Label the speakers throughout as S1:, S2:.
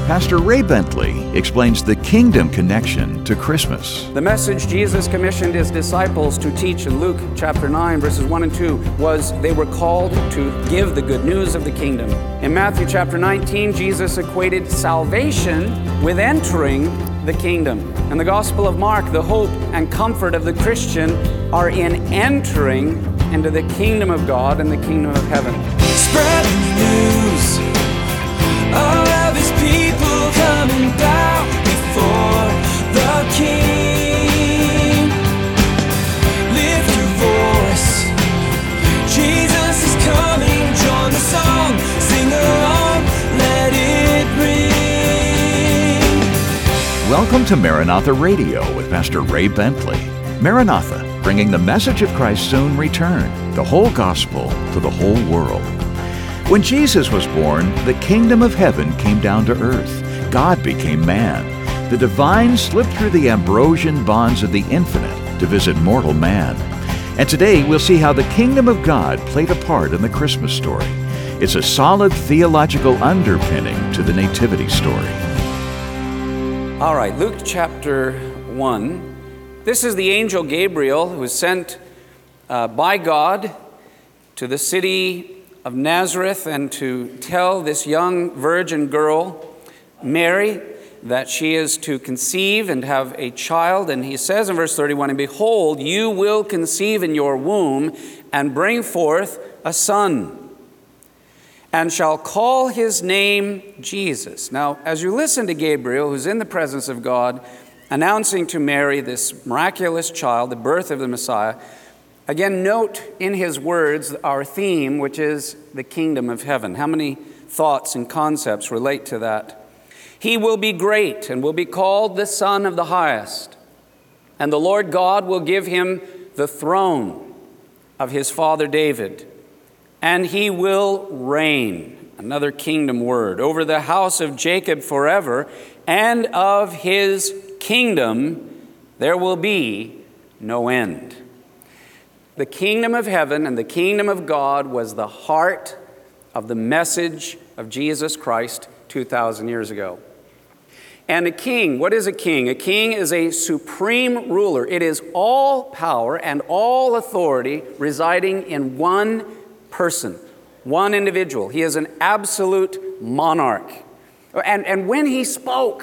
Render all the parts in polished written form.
S1: Pastor Ray Bentley explains the kingdom connection to Christmas.
S2: The message Jesus commissioned his disciples to teach in Luke chapter 9, verses 1 and 2 was they were called to give the good news of the kingdom. In Matthew chapter 19, Jesus equated salvation with entering the kingdom. In the Gospel of Mark, the hope and comfort of the Christian are in entering into the kingdom of God and the kingdom of heaven.
S3: Spreading the news, all of his people coming down before the King. Lift your voice, Jesus is coming, join the song, sing along, let it ring.
S1: Welcome to Maranatha Radio with Pastor Ray Bentley. Maranatha, bringing the message of Christ's soon return, the whole gospel to the whole world. When Jesus was born, the kingdom of heaven came down to earth. God became man. The divine slipped through the Ambrosian bonds of the infinite to visit mortal man. And today we'll see how the kingdom of God played a part in the Christmas story. It's a solid theological underpinning to the nativity story.
S2: All right, Luke chapter 1. This is the angel Gabriel who was sent by God to the city of Nazareth and to tell this young virgin girl, Mary, that she is to conceive and have a child. And he says in verse 31, "And behold, you will conceive in your womb and bring forth a son, and shall call his name Jesus." Now, as you listen to Gabriel, who's in the presence of God, announcing to Mary this miraculous child, the birth of the Messiah, again, note in his words our theme, which is the kingdom of heaven. How many thoughts and concepts relate to that? He will be great and will be called the Son of the Highest. And the Lord God will give him the throne of his father David. And he will reign, another kingdom word, over the house of Jacob forever, and of his kingdom there will be no end. The kingdom of heaven and the kingdom of God was the heart of the message of Jesus Christ 2,000 years ago. And a king, what is a king? A king is a supreme ruler. It is all power and all authority residing in one person, one individual. He is an absolute monarch. And when he spoke,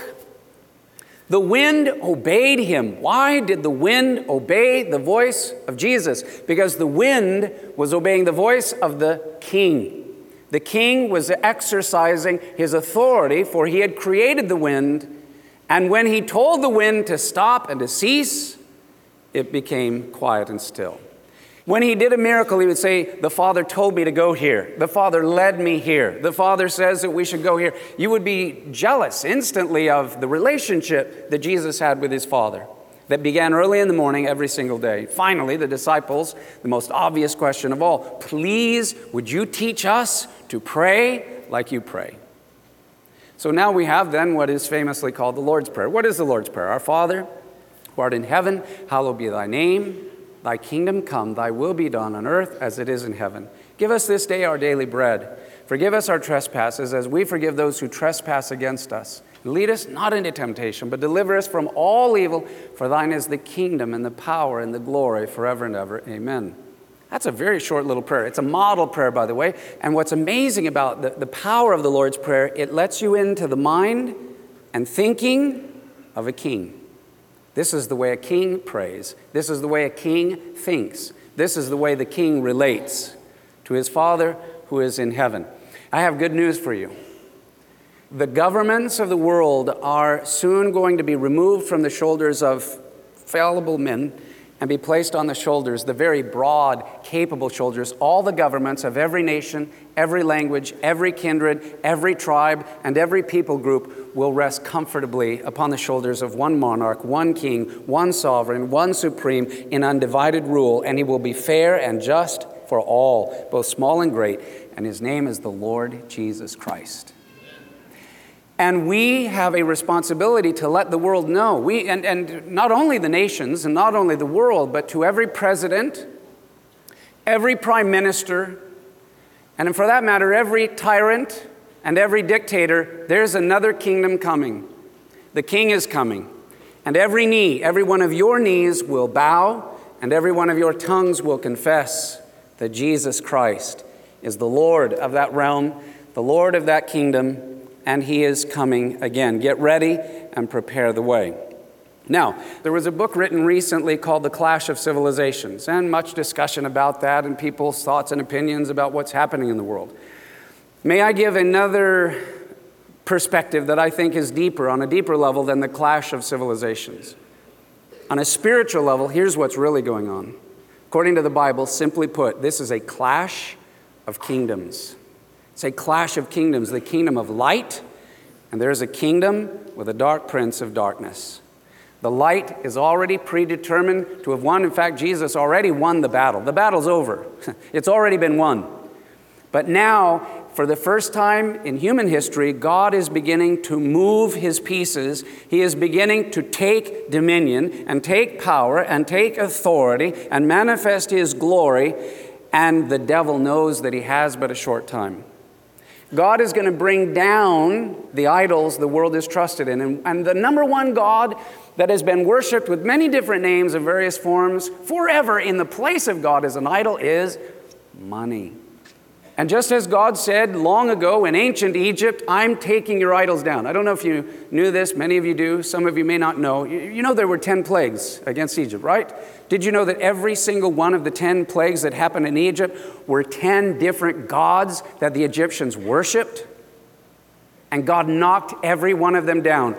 S2: the wind obeyed him. Why did the wind obey the voice of Jesus? Because the wind was obeying the voice of the king. The king was exercising his authority, for he had created the wind. And when he told the wind to stop and to cease, it became quiet and still. When he did a miracle, he would say, "The Father told me to go here. The Father led me here. The Father says that we should go here." You would be jealous instantly of the relationship that Jesus had with his Father that began early in the morning every single day. Finally, the disciples, the most obvious question of all, "Please, would you teach us to pray like you pray?" So now we have then what is famously called the Lord's Prayer. What is the Lord's Prayer? "Our Father, who art in heaven, hallowed be thy name. Thy kingdom come, thy will be done on earth as it is in heaven. Give us this day our daily bread. Forgive us our trespasses as we forgive those who trespass against us. Lead us not into temptation, but deliver us from all evil. For thine is the kingdom and the power and the glory forever and ever. Amen." That's a very short little prayer. It's a model prayer, by the way. And what's amazing about the power of the Lord's Prayer, it lets you into the mind and thinking of a king. This is the way a king prays. This is the way a king thinks. This is the way the king relates to his Father who is in heaven. I have good news for you. The governments of the world are soon going to be removed from the shoulders of fallible men and be placed on the shoulders, the very broad, capable shoulders, all the governments of every nation, every language, every kindred, every tribe, and every people group will rest comfortably upon the shoulders of one monarch, one king, one sovereign, one supreme in undivided rule, and he will be fair and just for all, both small and great, and his name is the Lord Jesus Christ. And we have a responsibility to let the world know. And not only the nations and not only the world, but to every president, every prime minister, and for that matter, every tyrant and every dictator, there's another kingdom coming. The king is coming. And every knee, every one of your knees will bow, and every one of your tongues will confess that Jesus Christ is the Lord of that realm, the Lord of that kingdom, and he is coming again. Get ready and prepare the way. Now, there was a book written recently called The Clash of Civilizations, and much discussion about that and people's thoughts and opinions about what's happening in the world. May I give another perspective that I think is deeper, on a deeper level than the clash of civilizations. On a spiritual level, here's what's really going on. According to the Bible, simply put, this is a clash of kingdoms. It's a clash of kingdoms, the kingdom of light, and there's a kingdom with a dark prince of darkness. The light is already predetermined to have won. In fact, Jesus already won the battle. The battle's over. It's already been won. But now, for the first time in human history, God is beginning to move his pieces. He is beginning to take dominion and take power and take authority and manifest his glory, and the devil knows that he has but a short time. God is going to bring down the idols the world is trusted in. And the number one God that has been worshipped with many different names of various forms forever in the place of God as an idol is money. And just as God said long ago in ancient Egypt, I'm taking your idols down. I don't know if you knew this. Many of you do. Some of you may not know. You know there were 10 plagues against Egypt, right? Did you know that every single one of the 10 plagues that happened in Egypt were 10 different gods that the Egyptians worshipped? And God knocked every one of them down.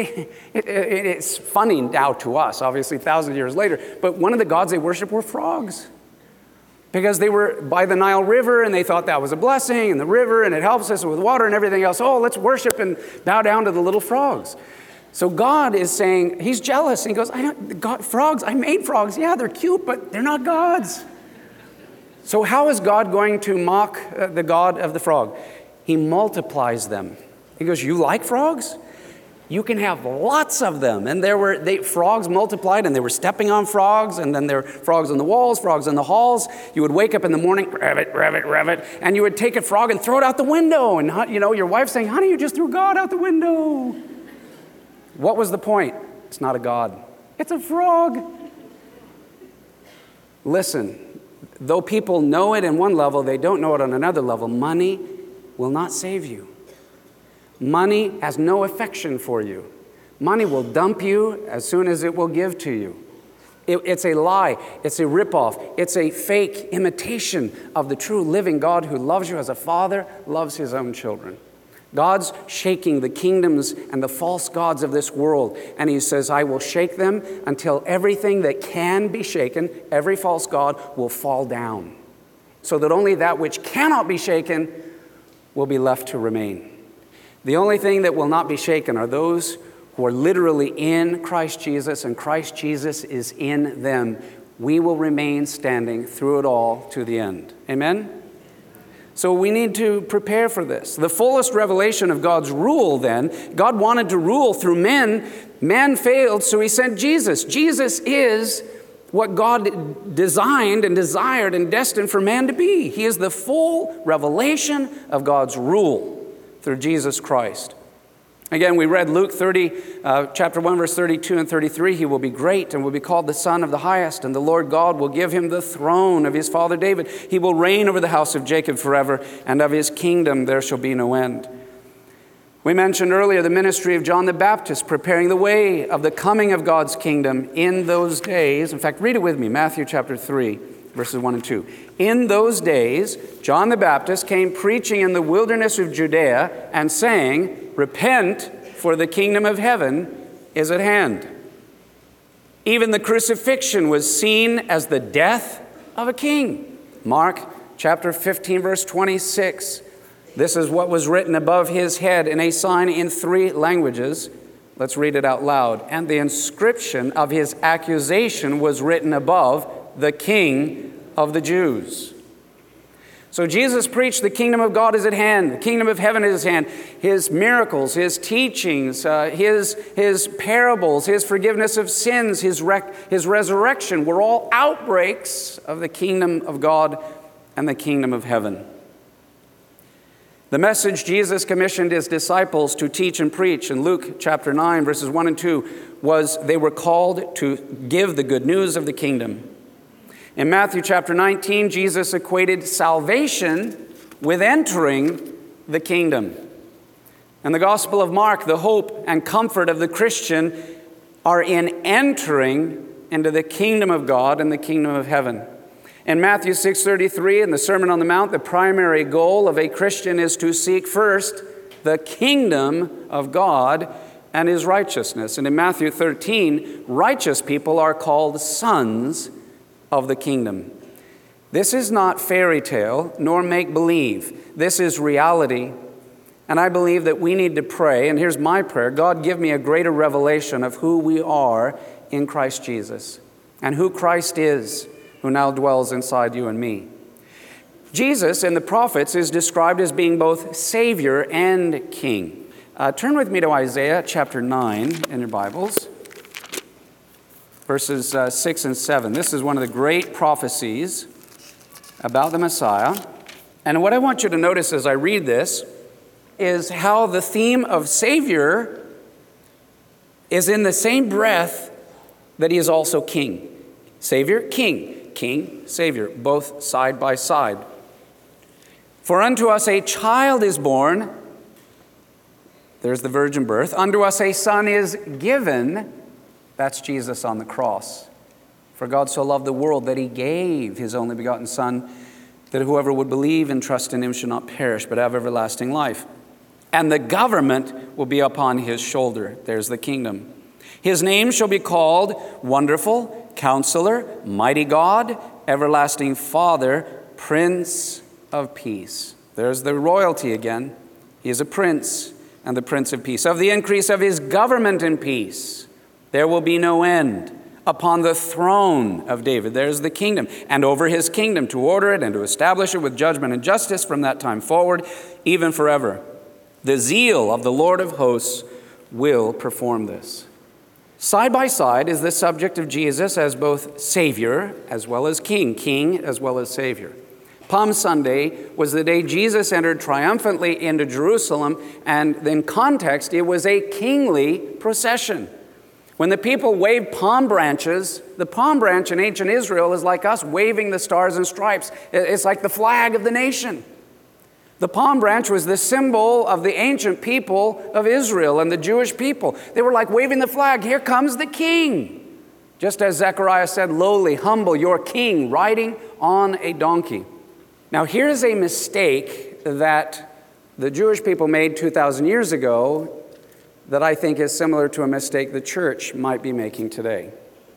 S2: It's funny now to us, obviously, thousands of years later. But one of the gods they worshiped were frogs. Because they were by the Nile River, and they thought that was a blessing, and the river, and it helps us with water and everything else. Oh, let's worship and bow down to the little frogs. So God is saying, he's jealous. And he goes, frogs, I made frogs. Yeah, they're cute, but they're not gods. So how is God going to mock the God of the frog? He multiplies them. He goes, you like frogs? You can have lots of them. And frogs multiplied, and they were stepping on frogs, and then there were frogs on the walls, frogs in the halls. You would wake up in the morning, rev it, and you would take a frog and throw it out the window. And your wife's saying, honey, you just threw God out the window. What was the point? It's not a God. It's a frog. Listen, though people know it in one level, they don't know it on another level. Money will not save you. Money has no affection for you. Money will dump you as soon as it will give to you. It's a lie. It's a ripoff. It's a fake imitation of the true living God who loves you as a father loves his own children. God's shaking the kingdoms and the false gods of this world. And he says, I will shake them until everything that can be shaken, every false god, will fall down. So that only that which cannot be shaken will be left to remain. The only thing that will not be shaken are those who are literally in Christ Jesus, and Christ Jesus is in them. We will remain standing through it all to the end. Amen? So we need to prepare for this. The fullest revelation of God's rule then, God wanted to rule through men. Man failed, so he sent Jesus. Jesus is what God designed and desired and destined for man to be. He is the full revelation of God's rule through Jesus Christ. Again, we read Luke chapter 1, verse 32 and 33. He will be great and will be called the Son of the Highest, and the Lord God will give him the throne of his father David. He will reign over the house of Jacob forever, and of his kingdom there shall be no end. We mentioned earlier the ministry of John the Baptist, preparing the way of the coming of God's kingdom in those days. In fact, read it with me, Matthew chapter 3. Verses 1 and 2. In those days, John the Baptist came preaching in the wilderness of Judea and saying, repent, for the kingdom of heaven is at hand. Even the crucifixion was seen as the death of a king. Mark chapter 15, verse 26. This is what was written above his head in a sign in 3 languages. Let's read it out loud. And the inscription of his accusation was written above, the King of the Jews. So Jesus preached the kingdom of God is at hand. The kingdom of heaven is at hand. His miracles, his teachings, his parables, his forgiveness of sins, his resurrection were all outbreaks of the kingdom of God and the kingdom of heaven. The message Jesus commissioned his disciples to teach and preach in Luke chapter 9, verses 1 and 2, was they were called to give the good news of the kingdom. In Matthew chapter 19, Jesus equated salvation with entering the kingdom. In the Gospel of Mark, the hope and comfort of the Christian are in entering into the kingdom of God and the kingdom of heaven. In Matthew 6:33, in the Sermon on the Mount, the primary goal of a Christian is to seek first the kingdom of God and his righteousness. And in Matthew 13, righteous people are called sons of the kingdom. This is not fairy tale nor make-believe. This is reality. And I believe that we need to pray, and here's my prayer: God, give me a greater revelation of who we are in Christ Jesus and who Christ is, who now dwells inside you and me. Jesus in the prophets is described as being both Savior and King. Turn with me to Isaiah chapter 9 in your Bibles, verses 6 and 7. This is one of the great prophecies about the Messiah. And what I want you to notice as I read this is how the theme of Savior is in the same breath that he is also King. Savior, King. King, Savior, both side by side. For unto us a child is born. There's the virgin birth. Unto us a son is given. That's Jesus on the cross. For God so loved the world that he gave his only begotten Son, that whoever would believe and trust in him should not perish, but have everlasting life. And the government will be upon his shoulder. There's the kingdom. His name shall be called Wonderful, Counselor, Mighty God, Everlasting Father, Prince of Peace. There's the royalty again. He is a prince and the Prince of Peace. Of the increase of his government and peace, there will be no end. Upon the throne of David, there's the kingdom, and over his kingdom, to order it and to establish it with judgment and justice from that time forward, even forever. The zeal of the Lord of hosts will perform this. Side by side is the subject of Jesus as both Savior as well as King, King as well as Savior. Palm Sunday was the day Jesus entered triumphantly into Jerusalem, and in context, it was a kingly procession. When the people waved palm branches, the palm branch in ancient Israel is like us waving the stars and stripes. It's like the flag of the nation. The palm branch was the symbol of the ancient people of Israel and the Jewish people. They were like waving the flag. Here comes the king. Just as Zechariah said, lowly, humble, your king riding on a donkey. Now here's a mistake that the Jewish people made 2,000 years ago that I think is similar to a mistake the church might be making today.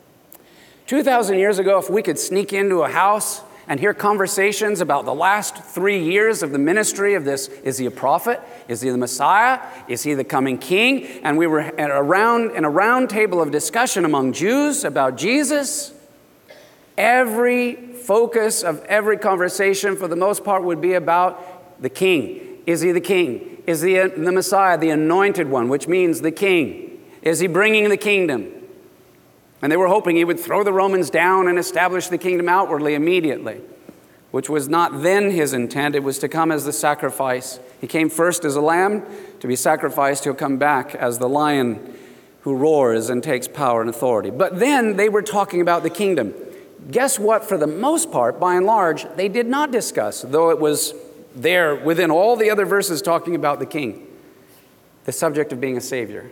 S2: 2,000 years ago, if we could sneak into a house and hear conversations about the last 3 years of the ministry of this, is he a prophet? Is he the Messiah? Is he the coming king? And we were in a round table of discussion among Jews about Jesus. Every focus of every conversation, for the most part, would be about the king. Is he the king? Is he the Messiah, the anointed one, which means the king? Is he bringing the kingdom? And they were hoping he would throw the Romans down and establish the kingdom outwardly immediately, which was not then his intent. It was to come as the sacrifice. He came first as a lamb to be sacrificed. He'll come back as the lion who roars and takes power and authority. But then they were talking about the kingdom. Guess what? For the most part, by and large, they did not discuss, though it was there within all the other verses talking about the king, the subject of being a savior.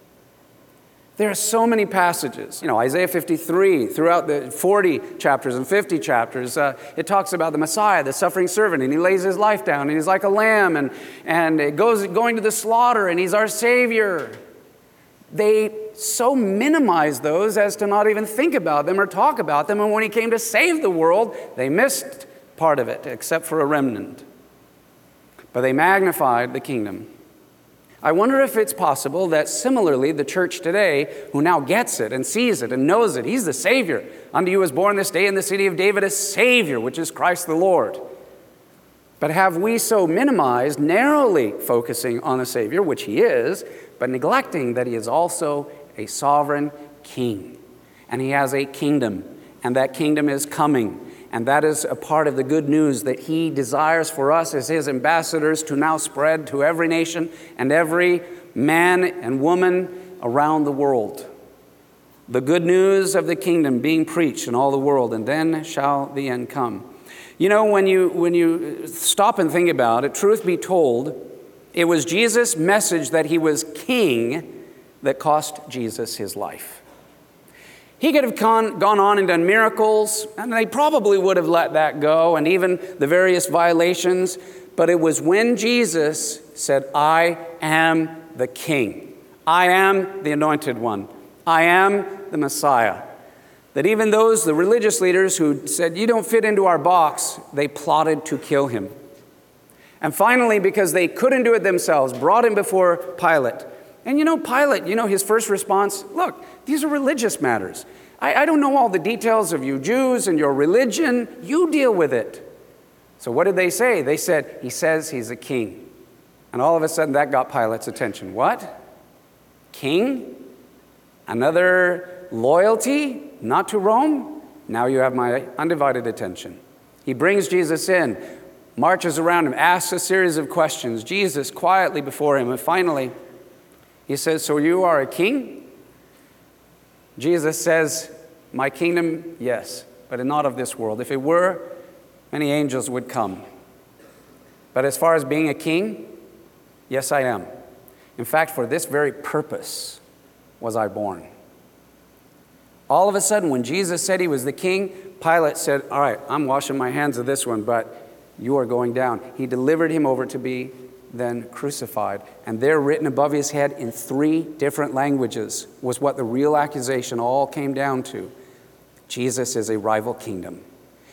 S2: There are so many passages. Isaiah 53, throughout the 40 chapters and 50 chapters, it talks about the Messiah, the suffering servant, and he lays his life down, and he's like a lamb, and it going to the slaughter, and he's our Savior. They so minimize those as to not even think about them or talk about them, and when he came to save the world, they missed part of it, except for a remnant. But they magnified the kingdom. I wonder if it's possible that similarly the church today, who now gets it and sees it and knows it, he's the Savior. Unto you is born this day in the city of David a Savior, which is Christ the Lord. But have we so minimized, narrowly focusing on the Savior, which he is, but neglecting that he is also a sovereign king. And he has a kingdom, and that kingdom is coming. And that is a part of the good news that he desires for us as his ambassadors to now spread to every nation and every man and woman around the world. The good news of the kingdom being preached in all the world, and then shall the end come. You know, when you stop and think about it, truth be told, it was Jesus' message that he was king that cost Jesus his life. He could have gone on and done miracles, and they probably would have let that go, and even the various violations. But it was when Jesus said, I am the king. I am the anointed one. I am the Messiah. That even those, the religious leaders who said, you don't fit into our box, they plotted to kill him. And finally, because they couldn't do it themselves, brought him before Pilate. And Pilate, his first response, look, these are religious matters. I don't know all the details of you Jews and your religion. You deal with it. So what did they say? They said, he says he's a king. And all of a sudden that got Pilate's attention. What? King? Another loyalty? Not to Rome? Now you have my undivided attention. He brings Jesus in, marches around him, asks a series of questions. Jesus quietly before him, and finally, he says, so you are a king? Jesus says, my kingdom, yes, but not of this world. If it were, many angels would come. But as far as being a king, yes, I am. In fact, for this very purpose was I born. All of a sudden, when Jesus said he was the king, Pilate said, all right, I'm washing my hands of this one, but you are going down. He delivered him over to be then crucified. And there, written above his head in 3 different languages, was what the real accusation all came down to. Jesus is a rival kingdom.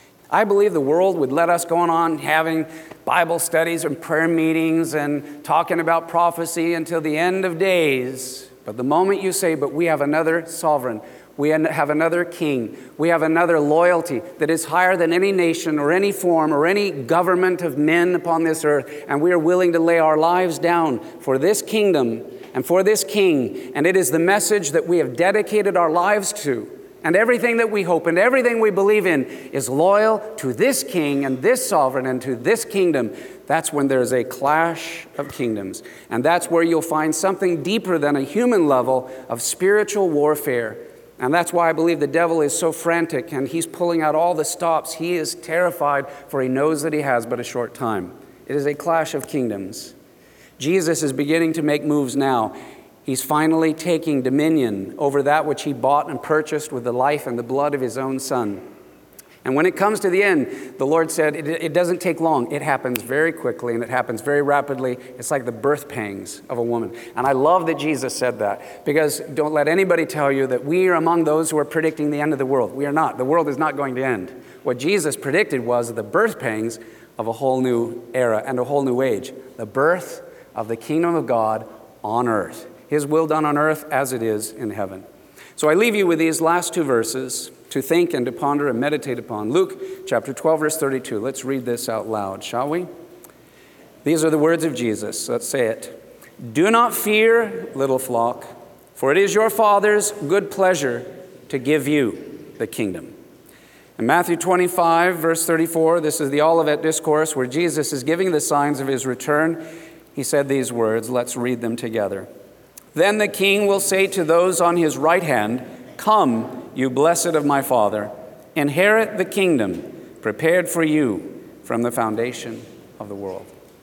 S2: I believe the world would let us go on having Bible studies and prayer meetings and talking about prophecy until the end of days. But the moment you say, but we have another sovereign, we have another king, we have another loyalty that is higher than any nation or any form or any government of men upon this earth, and we are willing to lay our lives down for this kingdom and for this king, and it is the message that we have dedicated our lives to. And everything that we hope and everything we believe in is loyal to this king and this sovereign and to this kingdom. That's when there's a clash of kingdoms. And that's where you'll find something deeper than a human level of spiritual warfare. And that's why I believe the devil is so frantic and he's pulling out all the stops. He is terrified, for he knows that he has but a short time. It is a clash of kingdoms. Jesus is beginning to make moves now. He's finally taking dominion over that which he bought and purchased with the life and the blood of his own son. And when it comes to the end, the Lord said, it doesn't take long. It happens very quickly and it happens very rapidly. It's like the birth pangs of a woman. And I love that Jesus said that, because don't let anybody tell you that we are among those who are predicting the end of the world. We are not. The world is not going to end. What Jesus predicted was the birth pangs of a whole new era and a whole new age. The birth of the kingdom of God on earth. His will done on earth as it is in heaven. So I leave you with these last 2 verses to think and to ponder and meditate upon. Luke chapter 12, verse 32. Let's read this out loud, shall we? These are the words of Jesus. Let's say it. Do not fear, little flock, for it is your Father's good pleasure to give you the kingdom. In Matthew 25, verse 34, this is the Olivet Discourse where Jesus is giving the signs of his return. He said these words. Let's read them together. Then the king will say to those on his right hand, come, you blessed of my Father, inherit the kingdom prepared for you from the foundation of the world.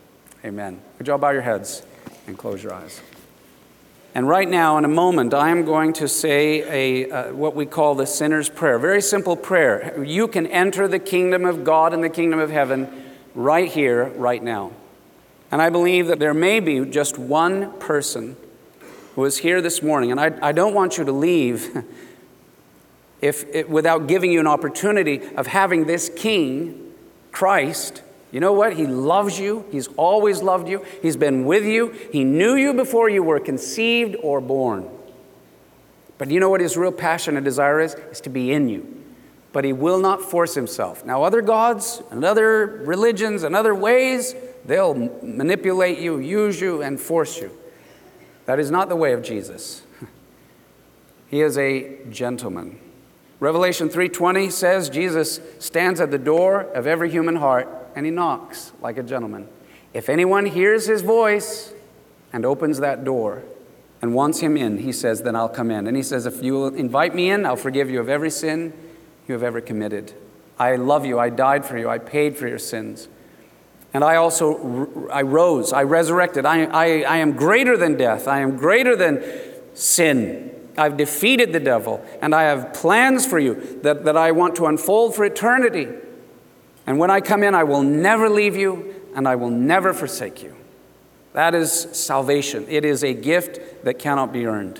S2: Amen. Would you all bow your heads and close your eyes? And right now, in a moment, I am going to say what we call the sinner's prayer. Very simple prayer. You can enter the kingdom of God and the kingdom of heaven right here, right now. And I believe that there may be just one person who is here this morning, and I don't want you to leave without giving you an opportunity of having this King, Christ. You know what? He loves you. He's always loved you. He's been with you. He knew you before you were conceived or born. But you know what his real passion and desire is? Is to be in you. But he will not force himself. Now, other gods and other religions and other ways, they'll manipulate you, use you, and force you. That is not the way of Jesus. He is a gentleman. Revelation 3:20 says Jesus stands at the door of every human heart and he knocks like a gentleman. If anyone hears his voice and opens that door and wants him in, he says, then I'll come in. And he says, if you will invite me in, I'll forgive you of every sin you have ever committed. I love you. I died for you. I paid for your sins. And I rose. I resurrected. I am greater than death. I am greater than sin. I've defeated the devil. And I have plans for you that I want to unfold for eternity. And when I come in, I will never leave you and I will never forsake you. That is salvation. It is a gift that cannot be earned.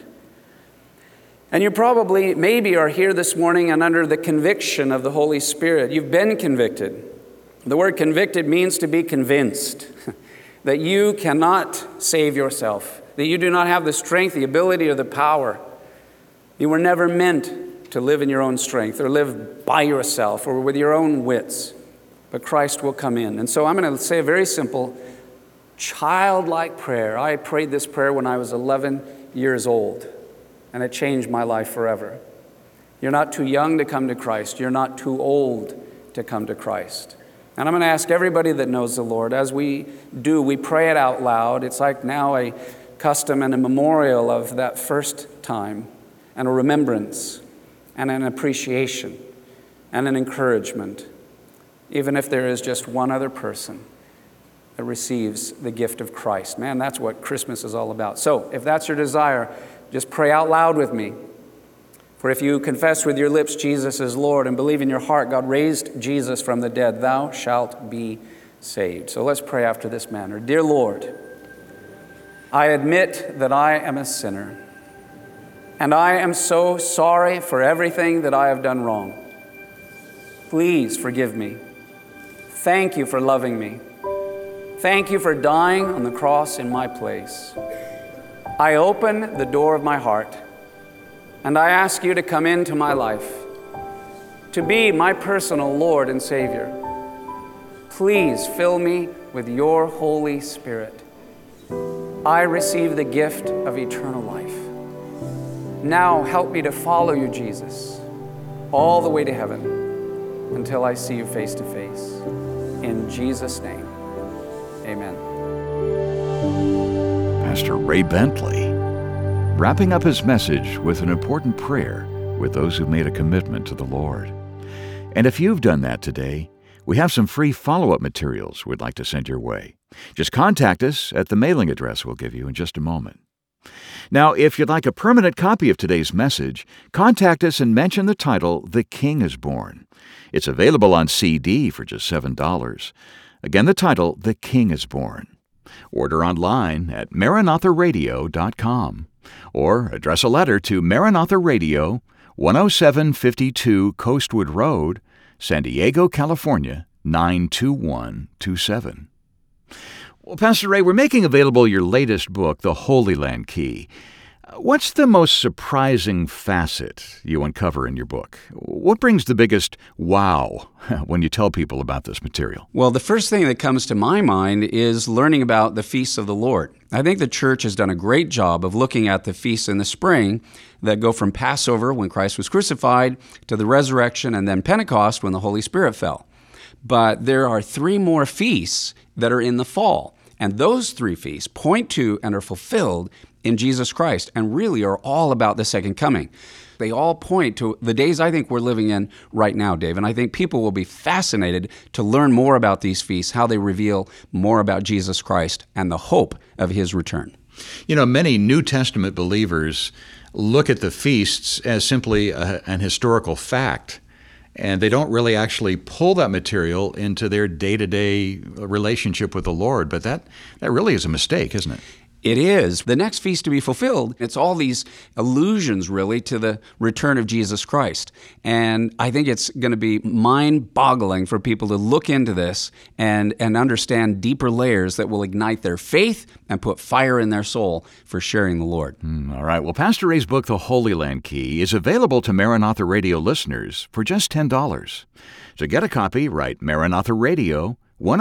S2: And you probably, maybe, are here this morning and under the conviction of the Holy Spirit. You've been convicted. The word convicted means to be convinced that you cannot save yourself, that you do not have the strength, the ability, or the power. You were never meant to live in your own strength or live by yourself or with your own wits. But Christ will come in. And so I'm going to say a very simple, childlike prayer. I prayed this prayer when I was 11 years old, and it changed my life forever. You're not too young to come to Christ. You're not too old to come to Christ. And I'm going to ask everybody that knows the Lord, as we do, we pray it out loud. It's like now a custom and a memorial of that first time, and a remembrance, and an appreciation, and an encouragement, even if there is just one other person that receives the gift of Christ. Man, that's what Christmas is all about. So if that's your desire, just pray out loud with me. For if you confess with your lips Jesus is Lord and believe in your heart God raised Jesus from the dead, thou shalt be saved. So let's pray after this manner. Dear Lord, I admit that I am a sinner, and I am so sorry for everything that I have done wrong. Please forgive me. Thank you for loving me. Thank you for dying on the cross in my place. I open the door of my heart, and I ask you to come into my life, to be my personal Lord and Savior. Please fill me with your Holy Spirit. I receive the gift of eternal life. Now help me to follow you, Jesus, all the way to heaven until I see you face to face. In Jesus' name, amen.
S1: Pastor Ray Bentley, wrapping up his message with an important prayer with those who've made a commitment to the Lord. And if you've done that today, we have some free follow-up materials we'd like to send your way. Just contact us at the mailing address we'll give you in just a moment. Now, if you'd like a permanent copy of today's message, contact us and mention the title, The King is Born. It's available on CD for just $7. Again, the title, The King is Born. Order online at MaranathaRadio.com or address a letter to Maranatha Radio, 10752 Coastwood Road, San Diego, California, 92127. Well, Pastor Ray, we're making available your latest book, The Holy Land Key. What's the most surprising facet you uncover in your book? What brings the biggest wow when you tell people about this material?
S2: Well, the first thing that comes to my mind is learning about the feasts of the Lord. I think the church has done a great job of looking at the feasts in the spring that go from Passover, when Christ was crucified, to the resurrection, and then Pentecost, when the Holy Spirit fell. But there are 3 more feasts that are in the fall. And those 3 feasts point to and are fulfilled in Jesus Christ and really are all about the second coming. They all point to the days I think we're living in right now, Dave. And I think people will be fascinated to learn more about these feasts, how they reveal more about Jesus Christ and the hope of his return.
S4: You know, many New Testament believers look at the feasts as simply an historical fact, and they don't really actually pull that material into their day-to-day relationship with the Lord. But that really is a mistake, isn't it?
S2: It is. The next feast to be fulfilled, it's all these allusions, really, to the return of Jesus Christ. And I think it's going to be mind-boggling for people to look into this and understand deeper layers that will ignite their faith and put fire in their soul for sharing the Lord.
S1: All right. Well, Pastor Ray's book, The Holy Land Key, is available to Maranatha Radio listeners for just $10. So get a copy, write Maranatha Radio,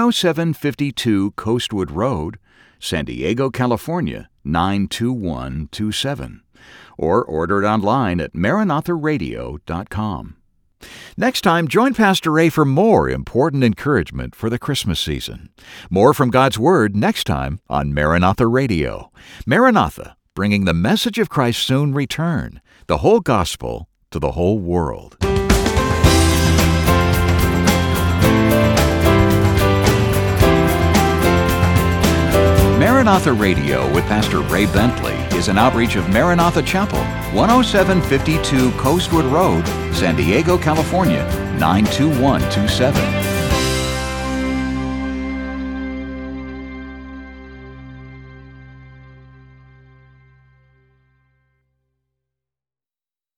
S1: 10752 Coastwood Road, San Diego, California, 92127. or order it online at MaranathaRadio.com. Next time, join Pastor Ray for more important encouragement for the Christmas season. More from God's Word next time on Maranatha Radio. Maranatha, bringing the message of Christ's soon return, the whole gospel to the whole world. Maranatha Radio with Pastor Ray Bentley is an outreach of Maranatha Chapel, 10752 Coastwood Road, San Diego, California, 92127.